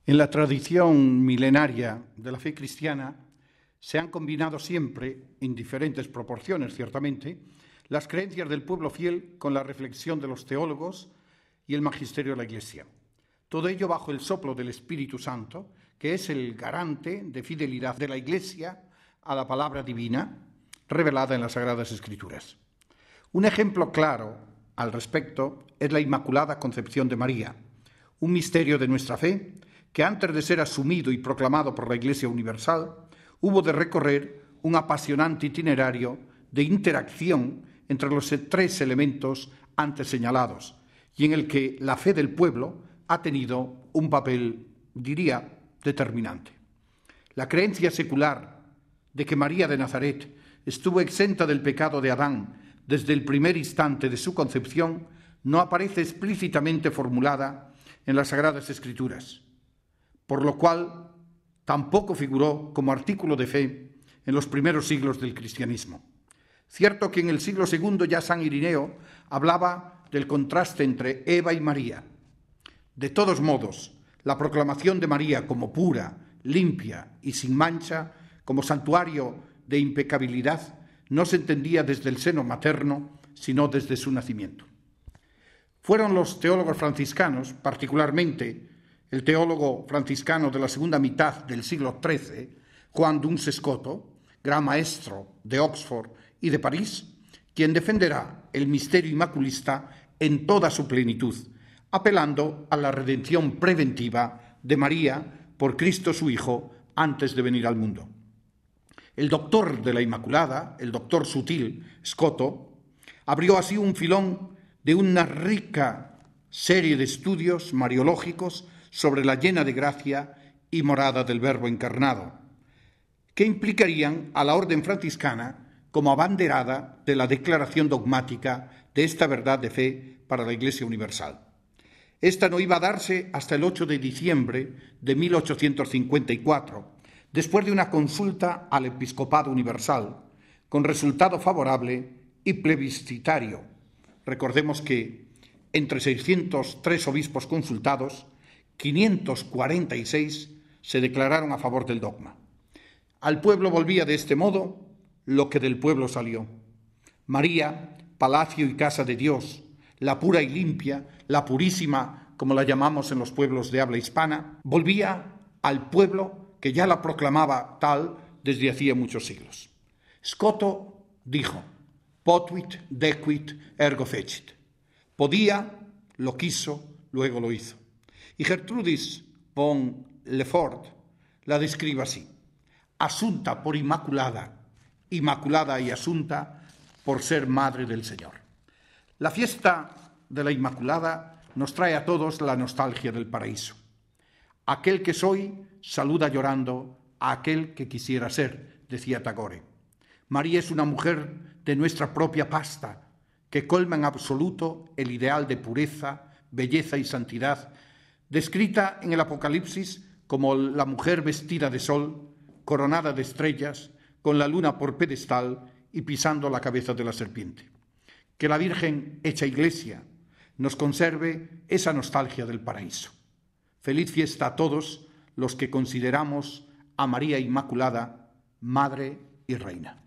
En la tradición milenaria de la fe cristiana se han combinado siempre, en diferentes proporciones ciertamente, las creencias del pueblo fiel con la reflexión de los teólogos y el magisterio de la Iglesia. Todo ello bajo el soplo del Espíritu Santo, que es el garante de fidelidad de la Iglesia a la palabra divina revelada en las Sagradas Escrituras. Un ejemplo claro al respecto es la Inmaculada Concepción de María, un misterio de nuestra fe que antes de ser asumido y proclamado por la Iglesia Universal, hubo de recorrer un apasionante itinerario de interacción entre los tres elementos antes señalados, y en el que la fe del pueblo ha tenido un papel, diría, determinante. La creencia secular de que María de Nazaret estuvo exenta del pecado de Adán desde el primer instante de su concepción no aparece explícitamente formulada en las Sagradas Escrituras, por lo cual tampoco figuró como artículo de fe en los primeros siglos del cristianismo. Cierto que en el siglo II ya San Irineo hablaba del contraste entre Eva y María. De todos modos, la proclamación de María como pura, limpia y sin mancha, como santuario de impecabilidad, no se entendía desde el seno materno, sino desde su nacimiento. Fueron los teólogos franciscanos, particularmente el teólogo franciscano de la segunda mitad del siglo XIII, Juan Duns Scoto, gran maestro de Oxford y de París, quien defenderá el misterio inmaculista en toda su plenitud, apelando a la redención preventiva de María por Cristo su Hijo antes de venir al mundo. El doctor de la Inmaculada, el doctor sutil, Scoto, abrió así un filón de una rica serie de estudios mariológicos sobre la llena de gracia y morada del Verbo encarnado, que implicarían a la orden franciscana como abanderada de la declaración dogmática de esta verdad de fe para la Iglesia Universal. Esta no iba a darse hasta el 8 de diciembre de 1854, después de una consulta al Episcopado Universal, con resultado favorable y plebiscitario. Recordemos que entre 603 obispos consultados, 546 se declararon a favor del dogma. Al pueblo volvía de este modo lo que del pueblo salió. María, palacio y casa de Dios, la pura y limpia, la purísima, como la llamamos en los pueblos de habla hispana, volvía al pueblo que ya la proclamaba tal desde hacía muchos siglos. Scoto dijo, potuit, dequit, ergo fecit. Podía, lo quiso, luego lo hizo. Y Gertrudis von Lefort la describe así: asunta por inmaculada, inmaculada y asunta por ser madre del Señor. La fiesta de la Inmaculada nos trae a todos la nostalgia del paraíso. Aquel que soy saluda llorando a aquel que quisiera ser, decía Tagore. María es una mujer de nuestra propia pasta, que colma en absoluto el ideal de pureza, belleza y santidad, descrita en el Apocalipsis como la mujer vestida de sol, coronada de estrellas, con la luna por pedestal y pisando la cabeza de la serpiente. Que la Virgen, hecha Iglesia, nos conserve esa nostalgia del paraíso. Feliz fiesta a todos los que consideramos a María Inmaculada, Madre y Reina.